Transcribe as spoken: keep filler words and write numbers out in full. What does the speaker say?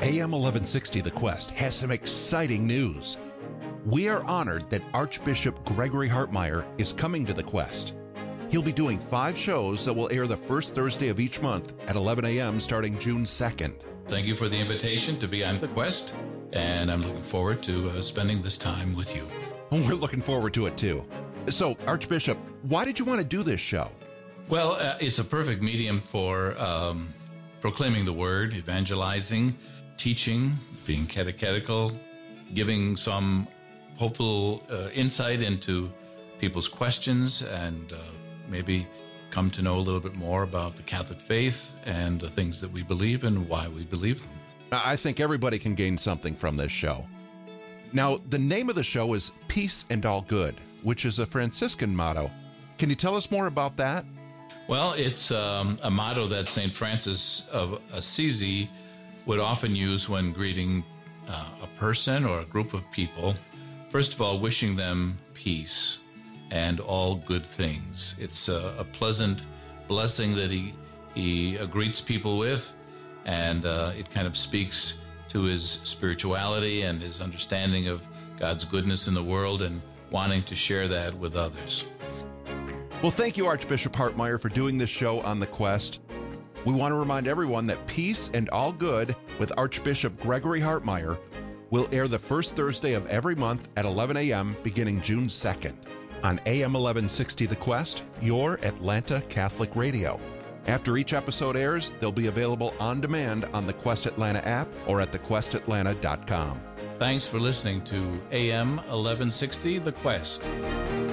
A M eleven sixty The Quest has some exciting news. We are honored that Archbishop Gregory Hartmayer is coming to The Quest. He'll be doing five shows that will air the first Thursday of each month at eleven a.m. starting June second. Thank you for the invitation to be on The Quest, and I'm looking forward to uh, spending this time with you. We're looking forward to it too. So, Archbishop, why did you want to do this show? Well, uh, it's a perfect medium for um, proclaiming the word, evangelizing, teaching, being catechetical, giving some hopeful uh, insight into people's questions, and uh, maybe come to know a little bit more about the Catholic faith and the things that we believe and why we believe them. I think everybody can gain something from this show. Now, the name of the show is Peace and All Good, which is a Franciscan motto. Can you tell us more about that? Well, it's um, a motto that Saint Francis of Assisi would often use when greeting uh, a person or a group of people. First of all, wishing them peace and all good things. It's a, a pleasant blessing that he, he uh, greets people with, and uh, it kind of speaks to his spirituality and his understanding of God's goodness in the world and wanting to share that with others. Well, thank you, Archbishop Hartmayer, for doing this show on The Quest. We want to remind everyone that Peace and All Good with Archbishop Gregory Hartmayer will air the first Thursday of every month at eleven a.m. beginning June second on A M eleven sixty The Quest, your Atlanta Catholic radio. After each episode airs, they'll be available on demand on the Quest Atlanta app or at the quest atlanta dot com. Thanks for listening to A M eleven sixty The Quest.